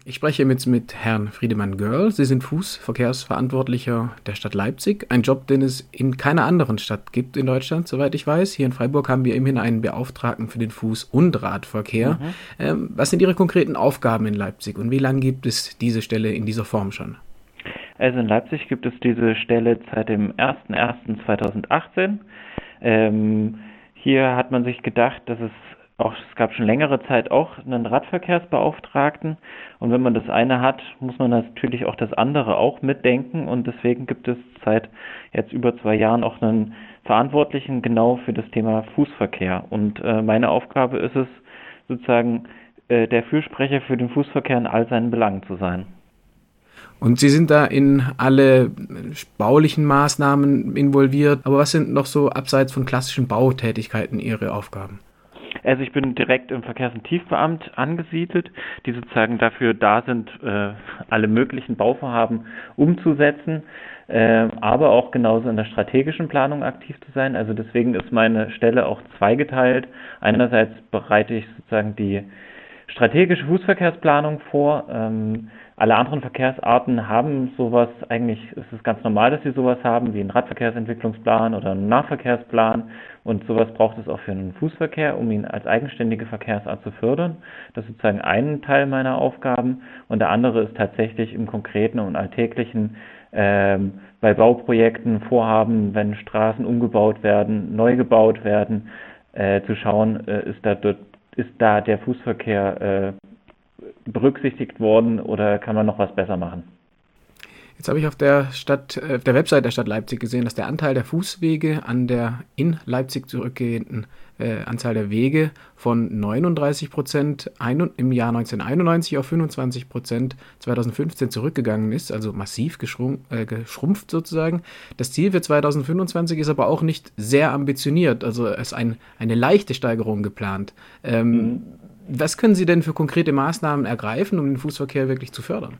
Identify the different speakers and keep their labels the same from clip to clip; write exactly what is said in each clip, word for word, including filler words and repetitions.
Speaker 1: Ich spreche jetzt mit Herrn Friedemann Görl. Sie sind Fußverkehrsverantwortlicher der Stadt Leipzig. Ein Job, den es in keiner anderen Stadt gibt in Deutschland, soweit ich weiß. Hier in Freiburg haben wir immerhin einen Beauftragten für den Fuß- und Radverkehr.
Speaker 2: Mhm.
Speaker 1: Ähm, was sind Ihre konkreten Aufgaben in Leipzig und wie lange gibt es diese Stelle in dieser Form schon?
Speaker 2: Also in Leipzig gibt es diese Stelle seit dem ersten ersten zweitausendachtzehn. Ähm, hier hat man sich gedacht, dass es auch, es gab schon längere Zeit auch einen Radverkehrsbeauftragten, und wenn man das eine hat, muss man natürlich auch das andere auch mitdenken, und deswegen gibt es seit jetzt über zwei Jahren auch einen Verantwortlichen genau für das Thema Fußverkehr, und äh, meine Aufgabe ist es sozusagen, äh, der Fürsprecher für den Fußverkehr in all seinen Belangen zu sein.
Speaker 1: Und Sie sind da in alle baulichen Maßnahmen involviert, aber was sind noch so abseits von klassischen Bautätigkeiten Ihre Aufgaben?
Speaker 2: Also ich bin direkt im Verkehrs- und Tiefbauamt angesiedelt, die sozusagen dafür da sind, äh, alle möglichen Bauvorhaben umzusetzen, äh, aber auch genauso in der strategischen Planung aktiv zu sein. Also deswegen ist meine Stelle auch zweigeteilt. Einerseits bereite ich sozusagen die strategische Fußverkehrsplanung vor. Ähm, alle anderen Verkehrsarten haben sowas, eigentlich ist es ganz normal, dass sie sowas haben, wie einen Radverkehrsentwicklungsplan oder einen Nahverkehrsplan, und sowas braucht es auch für den Fußverkehr, um ihn als eigenständige Verkehrsart zu fördern. Das ist sozusagen ein Teil meiner Aufgaben, und der andere ist tatsächlich im Konkreten und Alltäglichen ähm, bei Bauprojekten, Vorhaben, wenn Straßen umgebaut werden, neu gebaut werden, äh, zu schauen, äh, ist da dort ist da der Fußverkehr äh, berücksichtigt worden oder kann man noch was besser machen?
Speaker 1: Jetzt habe ich auf der Stadt, auf der Website der Stadt Leipzig gesehen, dass der Anteil der Fußwege an der in Leipzig zurückgehenden äh, Anzahl der Wege von neununddreißig Prozent im Jahr neunzehnhunderteinundneunzig auf fünfundzwanzig Prozent zweitausendfünfzehn zurückgegangen ist, also massiv geschrumpf, äh, geschrumpft sozusagen. Das Ziel für zweitausendfünfundzwanzig ist aber auch nicht sehr ambitioniert, also es ist ein, eine leichte Steigerung geplant. Ähm,
Speaker 2: Mhm.
Speaker 1: Was können Sie denn für konkrete Maßnahmen ergreifen, um den Fußverkehr wirklich zu fördern?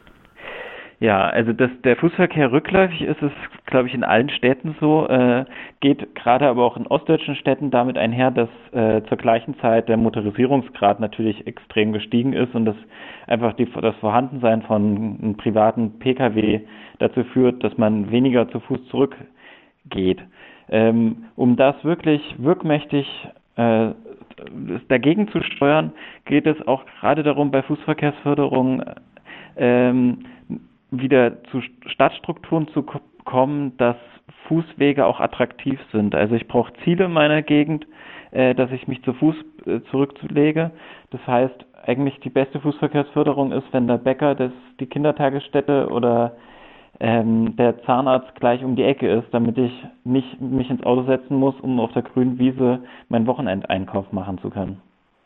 Speaker 2: Ja, also dass der Fußverkehr rückläufig ist, ist, glaube ich, in allen Städten so, äh, geht gerade aber auch in ostdeutschen Städten damit einher, dass äh, zur gleichen Zeit der Motorisierungsgrad natürlich extrem gestiegen ist und dass einfach die, das Vorhandensein von einem privaten Pkw dazu führt, dass man weniger zu Fuß zurückgeht. Ähm, um das wirklich wirkmächtig äh, dagegen zu steuern, geht es auch gerade darum, bei Fußverkehrsförderung ähm, wieder zu Stadtstrukturen zu kommen, dass Fußwege auch attraktiv sind. Also ich brauche Ziele in meiner Gegend, äh, dass ich mich zu Fuß äh, zurücklege. Das heißt, eigentlich die beste Fußverkehrsförderung ist, wenn der Bäcker, das, die Kindertagesstätte oder ähm, der Zahnarzt gleich um die Ecke ist, damit ich nicht mich ins Auto setzen muss, um auf der grünen Wiese meinen Wochenendeinkauf machen zu können.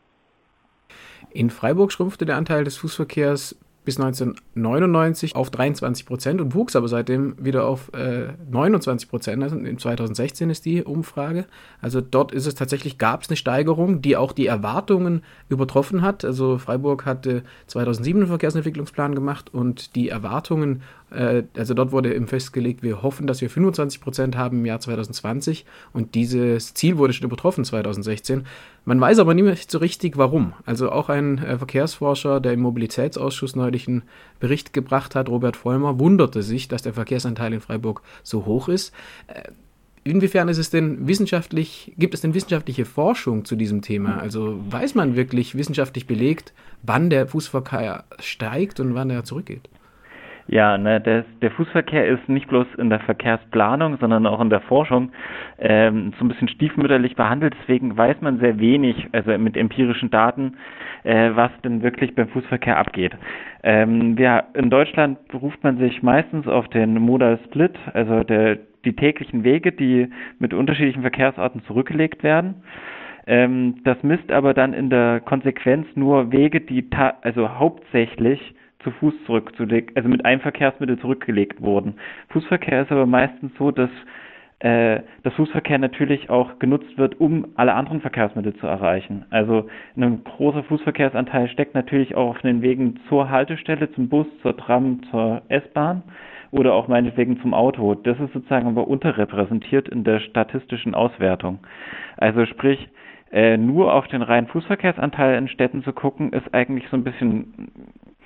Speaker 1: In Freiburg schrumpfte der Anteil des Fußverkehrs bis neunzehnhundertneunundneunzig auf dreiundzwanzig Prozent und wuchs aber seitdem wieder auf äh, neunundzwanzig Prozent. Also in zweitausendsechzehn ist die Umfrage. Also dort ist es tatsächlich, gab es eine Steigerung, die auch die Erwartungen übertroffen hat. Also Freiburg hatte zweitausendsieben einen Verkehrsentwicklungsplan gemacht und die Erwartungen, äh, also dort wurde eben festgelegt, wir hoffen, dass wir fünfundzwanzig Prozent haben im Jahr zweitausendzwanzig, und dieses Ziel wurde schon übertroffen zweitausendsechzehn. Man weiß aber nicht so richtig, warum. Also auch ein äh, Verkehrsforscher, der im Mobilitätsausschuss neulich einen Bericht gebracht hat, Robert Vollmer, wunderte sich, dass der Verkehrsanteil in Freiburg so hoch ist. Äh, inwiefern ist es denn wissenschaftlich, gibt es denn wissenschaftliche Forschung zu diesem Thema? Also weiß man wirklich wissenschaftlich belegt, wann der Fußverkehr steigt und wann er zurückgeht?
Speaker 2: Ja, ne, der, der Fußverkehr ist nicht bloß in der Verkehrsplanung, sondern auch in der Forschung ähm, so ein bisschen stiefmütterlich behandelt. Deswegen weiß man sehr wenig, also mit empirischen Daten, äh, was denn wirklich beim Fußverkehr abgeht. Ähm, wir, in Deutschland beruft man sich meistens auf den Modal Split, also der, die täglichen Wege, die mit unterschiedlichen Verkehrsarten zurückgelegt werden. Ähm, das misst aber dann in der Konsequenz nur Wege, die ta- also hauptsächlich zu Fuß zurückzulegen, also mit einem Verkehrsmittel zurückgelegt wurden. Fußverkehr ist aber meistens so, dass äh, das Fußverkehr natürlich auch genutzt wird, um alle anderen Verkehrsmittel zu erreichen. Also ein großer Fußverkehrsanteil steckt natürlich auch auf den Wegen zur Haltestelle, zum Bus, zur Tram, zur S-Bahn oder auch meinetwegen zum Auto. Das ist sozusagen aber unterrepräsentiert in der statistischen Auswertung. Also sprich, äh, nur auf den reinen Fußverkehrsanteil in Städten zu gucken, ist eigentlich so ein bisschen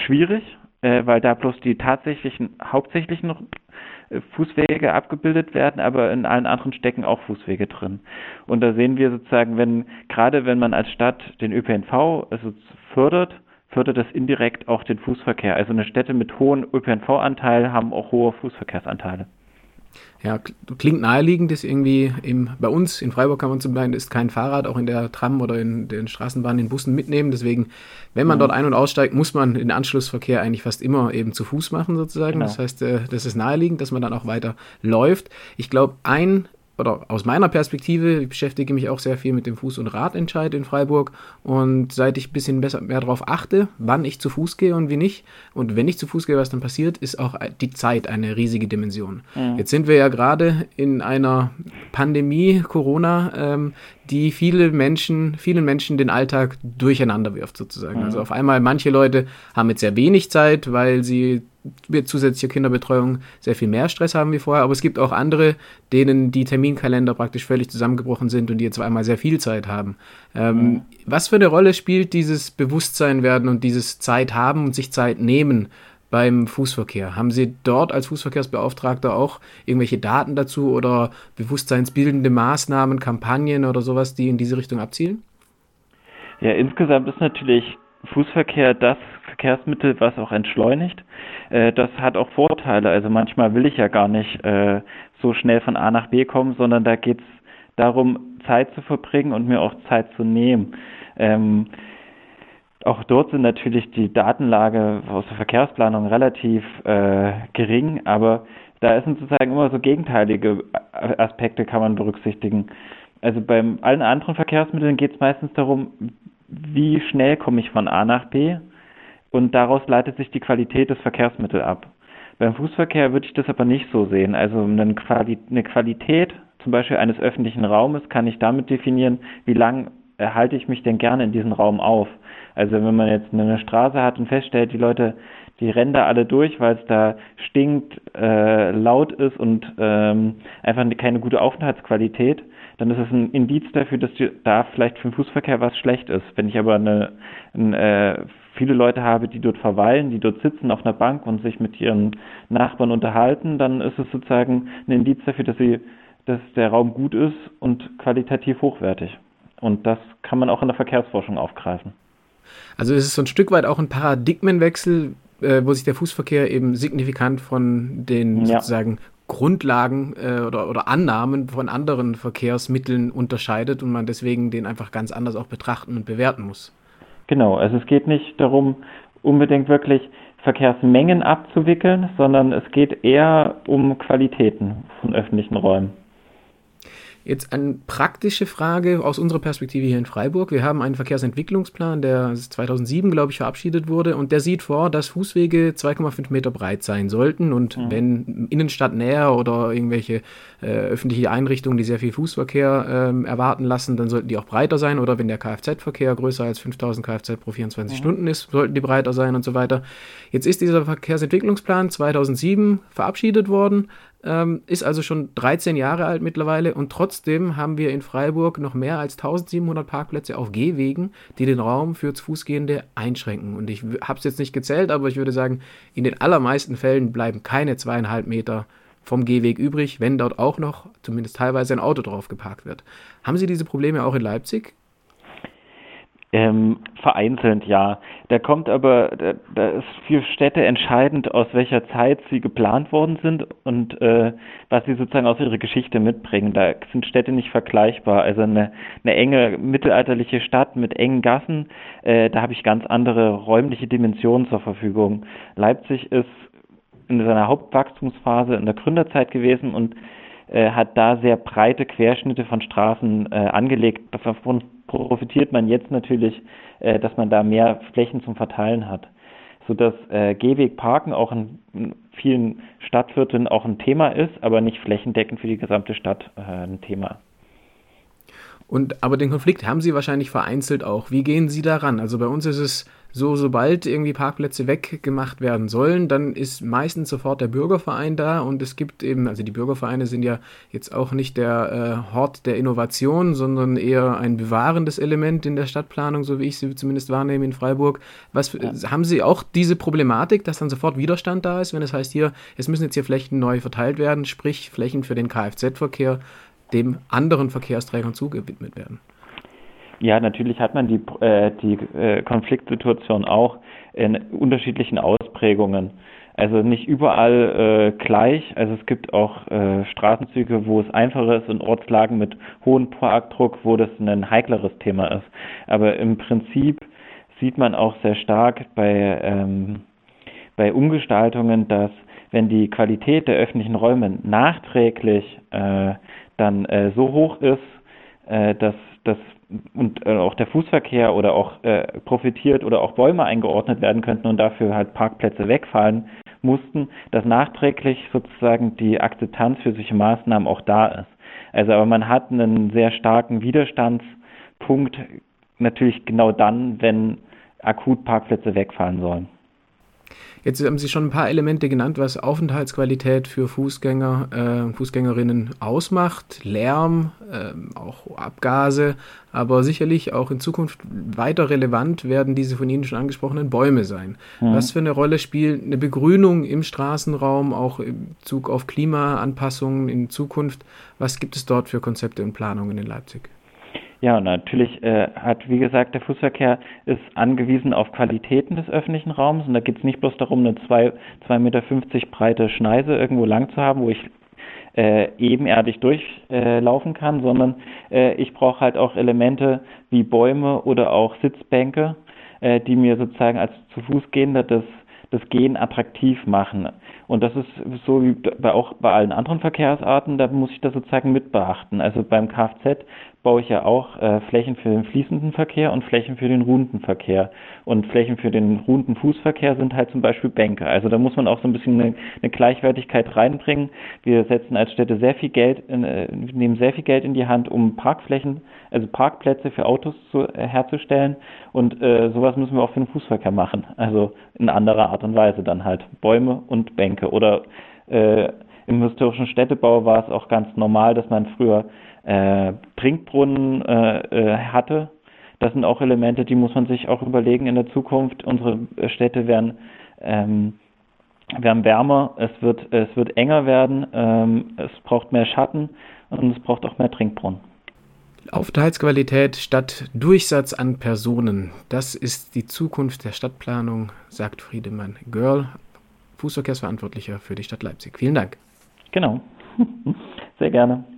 Speaker 2: schwierig, äh, weil da bloß die tatsächlichen, hauptsächlichen äh, Fußwege abgebildet werden, aber in allen anderen stecken auch Fußwege drin. Und da sehen wir sozusagen, wenn, gerade wenn man als Stadt den Ö P N V also fördert, fördert das indirekt auch den Fußverkehr. Also eine Städte mit hohem Ö P N V-Anteil haben auch hohe Fußverkehrsanteile.
Speaker 1: Ja, klingt naheliegend, ist irgendwie im, bei uns in Freiburg kann man zum Beispiel ist kein Fahrrad, auch in der Tram oder in den Straßenbahnen, in Bussen mitnehmen. Deswegen, wenn man mhm. dort ein- und aussteigt, muss man den Anschlussverkehr eigentlich fast immer eben zu Fuß machen sozusagen. Genau. Das heißt, das ist naheliegend, dass man dann auch weiter läuft. Ich glaube, ein oder aus meiner Perspektive, ich beschäftige mich auch sehr viel mit dem Fuß- und Radentscheid in Freiburg und seit ich ein bisschen besser, mehr darauf achte, wann ich zu Fuß gehe und wie nicht und wenn ich zu Fuß gehe, was dann passiert, ist auch die Zeit eine riesige Dimension. Mhm. Jetzt sind wir ja gerade in einer Pandemie, Corona, ähm, die viele Menschen, vielen Menschen den Alltag durcheinander wirft sozusagen. Mhm. Also auf einmal, manche Leute haben jetzt sehr wenig Zeit, weil sie mit zusätzlicher Kinderbetreuung sehr viel mehr Stress haben wie vorher, aber es gibt auch andere, denen die Terminkalender praktisch völlig zusammengebrochen sind und die jetzt auf einmal sehr viel Zeit haben. Ähm, mhm. Was für eine Rolle spielt dieses Bewusstsein werden und dieses Zeit haben und sich Zeit nehmen beim Fußverkehr? Haben Sie dort als Fußverkehrsbeauftragter auch irgendwelche Daten dazu oder bewusstseinsbildende Maßnahmen, Kampagnen oder sowas, die in diese Richtung abzielen?
Speaker 2: Ja, insgesamt ist natürlich Fußverkehr das Verkehrsmittel, was auch entschleunigt. Äh, das hat auch Vorteile. Also manchmal will ich ja gar nicht äh, so schnell von A nach B kommen, sondern da geht es darum, Zeit zu verbringen und mir auch Zeit zu nehmen. Ähm, Auch dort sind natürlich die Datenlage aus der Verkehrsplanung relativ äh, gering, aber da sind sozusagen immer so gegenteilige Aspekte, kann man berücksichtigen. Also bei allen anderen Verkehrsmitteln geht es meistens darum, wie schnell komme ich von A nach B und daraus leitet sich die Qualität des Verkehrsmittels ab. Beim Fußverkehr würde ich das aber nicht so sehen. Also eine, Quali- eine Qualität zum Beispiel eines öffentlichen Raumes kann ich damit definieren, wie lang halte ich mich denn gerne in diesem Raum auf. Also wenn man jetzt eine Straße hat und feststellt, die Leute, die rennen da alle durch, weil es da stinkt, äh, laut ist und ähm, einfach keine gute Aufenthaltsqualität, dann ist es ein Indiz dafür, dass die, da vielleicht für den Fußverkehr was schlecht ist. Wenn ich aber eine, eine, äh, viele Leute habe, die dort verweilen, die dort sitzen auf einer Bank und sich mit ihren Nachbarn unterhalten, dann ist es sozusagen ein Indiz dafür, dass, sie, dass der Raum gut ist und qualitativ hochwertig. Und das kann man auch in der Verkehrsforschung aufgreifen.
Speaker 1: Also es ist so ein Stück weit auch ein Paradigmenwechsel, äh, wo sich der Fußverkehr eben signifikant von den ja. sozusagen Grundlagen äh, oder, oder Annahmen von anderen Verkehrsmitteln unterscheidet und man deswegen den einfach ganz anders auch betrachten und bewerten muss.
Speaker 2: Genau, also es geht nicht darum, unbedingt wirklich Verkehrsmengen abzuwickeln, sondern es geht eher um Qualitäten von öffentlichen Räumen.
Speaker 1: Jetzt eine praktische Frage aus unserer Perspektive hier in Freiburg. Wir haben einen Verkehrsentwicklungsplan, der zweitausendsieben, glaube ich, verabschiedet wurde und der sieht vor, dass Fußwege zwei Komma fünf Meter breit sein sollten und mhm. wenn Innenstadtnäher oder irgendwelche äh, öffentliche Einrichtungen, die sehr viel Fußverkehr äh, erwarten lassen, dann sollten die auch breiter sein oder wenn der Kfz-Verkehr größer als fünftausend Kfz pro vierundzwanzig mhm. Stunden ist, sollten die breiter sein und so weiter. Jetzt ist dieser Verkehrsentwicklungsplan zweitausendsieben verabschiedet worden. Ähm, ist also schon dreizehn Jahre alt mittlerweile und trotzdem haben wir in Freiburg noch mehr als eintausendsiebenhundert Parkplätze auf Gehwegen, die den Raum für zu Fußgehende einschränken. Und ich habe es jetzt nicht gezählt, aber ich würde sagen, in den allermeisten Fällen bleiben keine zweieinhalb Meter vom Gehweg übrig, wenn dort auch noch zumindest teilweise ein Auto drauf geparkt wird. Haben Sie diese Probleme auch in Leipzig?
Speaker 2: Ähm, vereinzelt, ja. Da kommt aber, da, da ist für Städte entscheidend, aus welcher Zeit sie geplant worden sind und äh, was sie sozusagen aus ihrer Geschichte mitbringen. Da sind Städte nicht vergleichbar. Also eine, eine enge mittelalterliche Stadt mit engen Gassen, äh, da habe ich ganz andere räumliche Dimensionen zur Verfügung. Leipzig ist in seiner Hauptwachstumsphase in der Gründerzeit gewesen und äh, hat da sehr breite Querschnitte von Straßen äh, angelegt. Davon profitiert man jetzt natürlich, äh, dass man da mehr Flächen zum Verteilen hat. Sodass äh, Gehwegparken auch in, in vielen Stadtvierteln auch ein Thema ist, aber nicht flächendeckend für die gesamte Stadt äh, ein Thema.
Speaker 1: Und aber den Konflikt haben Sie wahrscheinlich vereinzelt auch. Wie gehen Sie daran? Also bei uns ist es So, sobald irgendwie Parkplätze weggemacht werden sollen, dann ist meistens sofort der Bürgerverein da und es gibt eben, also die Bürgervereine sind ja jetzt auch nicht der äh, Hort der Innovation, sondern eher ein bewahrendes Element in der Stadtplanung, so wie ich sie zumindest wahrnehme in Freiburg. Was ja. Haben Sie auch diese Problematik, dass dann sofort Widerstand da ist, wenn es heißt, hier, es müssen jetzt hier Flächen neu verteilt werden, sprich Flächen für den Kfz-Verkehr dem anderen Verkehrsträgern zugewidmet werden?
Speaker 2: Ja, natürlich hat man die, äh, die äh, Konfliktsituation auch in unterschiedlichen Ausprägungen. Also nicht überall äh, gleich. Also es gibt auch äh, Straßenzüge, wo es einfacher ist, in Ortslagen mit hohem Parkdruck, wo das ein heikleres Thema ist. Aber im Prinzip sieht man auch sehr stark bei, ähm, bei Umgestaltungen, dass wenn die Qualität der öffentlichen Räume nachträglich äh, dann äh, so hoch ist, äh, dass das und äh, auch der Fußverkehr oder auch äh, profitiert oder auch Bäume eingeordnet werden könnten und dafür halt Parkplätze wegfallen mussten, dass nachträglich sozusagen die Akzeptanz für solche Maßnahmen auch da ist. Also aber man hat einen sehr starken Widerstandspunkt natürlich genau dann, wenn akut Parkplätze wegfallen sollen.
Speaker 1: Jetzt haben Sie schon ein paar Elemente genannt, was Aufenthaltsqualität für Fußgänger und äh, Fußgängerinnen ausmacht. Lärm, äh, auch Abgase, aber sicherlich auch in Zukunft weiter relevant werden diese von Ihnen schon angesprochenen Bäume sein. Mhm. Was für eine Rolle spielt eine Begrünung im Straßenraum, auch im Bezug auf Klimaanpassungen in Zukunft? Was gibt es dort für Konzepte und Planungen in Leipzig?
Speaker 2: Ja, natürlich äh, hat, wie gesagt, der Fußverkehr ist angewiesen auf Qualitäten des öffentlichen Raums und da geht es nicht bloß darum, eine zwei Meter fünfzig breite Schneise irgendwo lang zu haben, wo ich äh, ebenerdig durchlaufen äh, kann, sondern äh, ich brauche halt auch Elemente wie Bäume oder auch Sitzbänke, äh, die mir sozusagen als zu Fuß Gehender das das Gehen attraktiv machen. Und das ist so wie bei, auch bei allen anderen Verkehrsarten, da muss ich das sozusagen mit beachten. Also beim Kfz baue ich ja auch äh, Flächen für den fließenden Verkehr und Flächen für den ruhenden Verkehr. Und Flächen für den ruhenden Fußverkehr sind halt zum Beispiel Bänke. Also da muss man auch so ein bisschen eine, eine Gleichwertigkeit reinbringen. Wir setzen als Städte sehr viel Geld, in, äh, nehmen sehr viel Geld in die Hand, um Parkflächen, also Parkplätze für Autos zu, äh, herzustellen. Und äh, sowas müssen wir auch für den Fußverkehr machen. Also in anderer Art und Weise dann halt Bäume und Bänke. Oder äh, im historischen Städtebau war es auch ganz normal, dass man früher äh, Trinkbrunnen äh, äh, hatte. Das sind auch Elemente, die muss man sich auch überlegen in der Zukunft. Unsere Städte werden, ähm, werden wärmer, es wird, es wird enger werden, ähm, es braucht mehr Schatten und es braucht auch mehr Trinkbrunnen.
Speaker 1: Aufenthaltsqualität statt Durchsatz an Personen. Das ist die Zukunft der Stadtplanung, sagt Friedemann Görl, Fußverkehrsverantwortlicher für die Stadt Leipzig. Vielen Dank.
Speaker 2: Genau. Sehr gerne.